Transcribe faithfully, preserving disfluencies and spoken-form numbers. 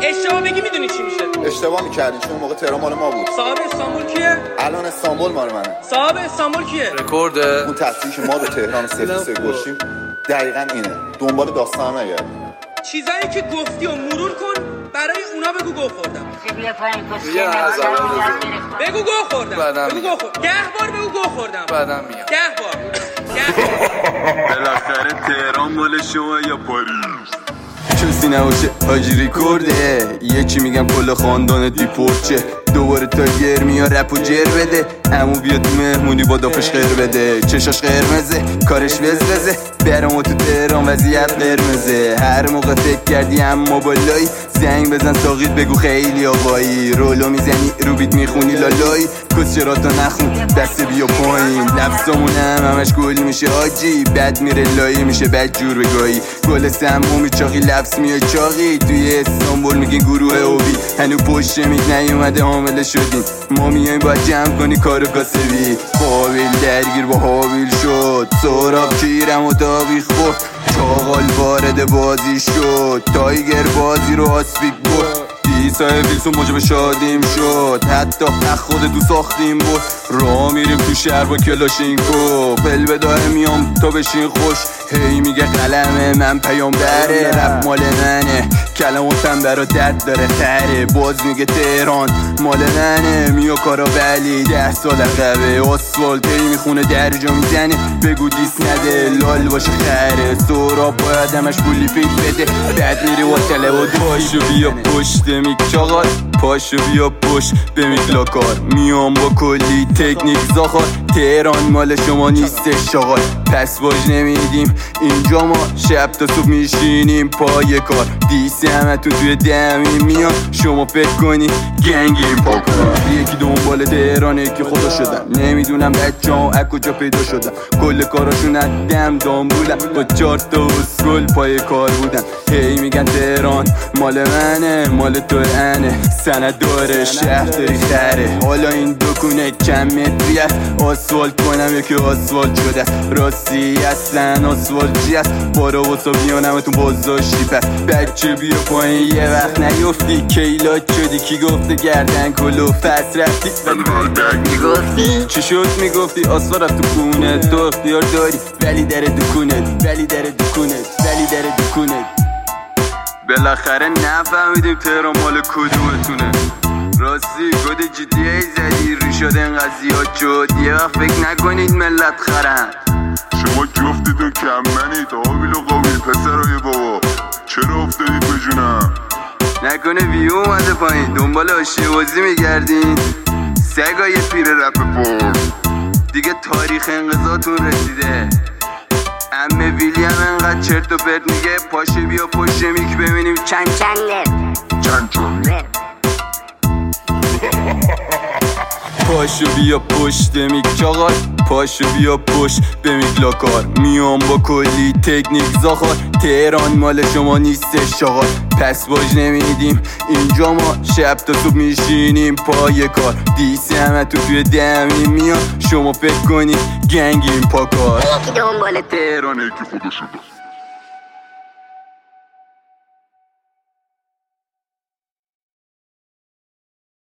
اشتباه بگی میدونی چی میشه؟ اشتباه میکردین چون موقع تهران مال ما بود. صاحب استانبول کیه؟ الان استانبول مال منه. صاحب استانبول کیه؟ رکورده. اون تصویری که ما به تهران سفت سه گوشیم دقیقاً اینه. دنبال داستان نگرد. چیزایی که گفتی و مرور کن برای اونا بگو گو خوردم. بگو گو خوردم. بگو گو خوردم. ده بار بگو گو خوردم. بعدم میام. ده بار. ده بار. بالاخره تهران مال شما یا پاریس؟ چوسی نباشه حاجی ریکورده. یکی میگم کل خاندان دیپورچه. دوباره تاگر میاد رپ و جر بده. عمو بیاد مهمونی با دافش خیر بده. چشاش قرمزه کارش وزوزه. برامو تو تهران وضعیت قرمزه. هر موقع فکر کردی اما بالایی زنگ بزن ساقید بگو خیلی آقایی. رولو میزنی رو بیت میخونی لالایی. کس چرا تا نخون دست بیا پایین. لفظامونم همش گل میشه آجی. بد میره لایی میشه بد جور بگایی. گل سمبو چاقی لفظ میاد چاقی. توی استانبول میگین گروه اوبی. هنو پشت میک نیومده حامله شدیم. ما میایم باید جمع کنی کارو کاسبی. قابل درگیر با حابیل شد. سراب کیرم و داویخ خورد. چاقال وارد بازی شد. تایگر بازی رو آسفیک بود. دیسای ویلسون موجب شادیم شد. حتی حق خود دو ساختیم بود. راه میریم تو شهر با کلاشینکو. پل به داره میام تا بشین خوش. هی میگه قلمه من پیام بره. رپ مال منه کلماتم برا درد داره خره. باز میگه تهران مال منه. میو کارا ولی ده سال عقبه. آسفالت هی میخونه درجا میزنه. بگو دیس نده لال باشه خره. سوراب باید همش پولی پیک بده. بعد میری و تله و پاشو بیا پشت میک چاقال. پاشو بیا پشت به میک لاکار. میام با کلی تکنیک زاخار. تهران مال شما نیسته شاغال. پس باج نمیدیم اینجا ما شب تا صبح میشینیم پای کار. دیسی همه تو توی دمی میان. شما فکر کنی گنگیم پاکار. یکی دنبال تهرانه که خدا شدن. نمیدونم بچه ها از کجا پیدا شدن. کل کاراشون از دم دام بودن. با چار تا اسکل پای کار بودن. هی میگن تهران مال منه مال تو انه. سند داره شهر داری خره. حالا این دکونه کم متری است. آسفالت کنم یکی آسفالت شده. راستی اصلا آسفالت چی است. بارا و صبیانمتون بازداشتی پس. بچه بیا پایین یه وقت نیفتی. کیلات شدی کی گفته گردن کلو فس رفتی ولی بردک میگفتی. چی شد میگفتی آسفال رفت تو کونه. تو اختیار داری ولی در دکونت. ولی در دکونت ولی در دکونت. بالاخره نفهمیدیم تهران مال کدومتونه. راستی گود جی تی ای زدی ری شد انقدر زیاد شد. یه وقت فکر نکنید ملت خرن. شما جفتتون کممنید. قابل و قابل پسرای بابا چرا افتادید به جونم؟ نکنه ویو اومده پایین دنبال آشیه بازی میگردین. سگای پیر رپ پر دیگه تاریخ انقضاتون رسیده. امه ویلی هم انقدر چرت و پرت میگه. پاشه بیا پشت میک ببینیم چند چنده چند چنده. پاشو بیا پشت میک چاقال. پاشو بیا پشت به میک لاکار. میام با کلی تکنیک زاخار. تهران مال شما نیسته شاغال. پس باج نمیدیم اینجا ما شب تا صبح میشینیم پای کار. دیسی همه تو توی دمی میان. شما فکر کنی گنگیم پاکار. تهرانه که خدا شده.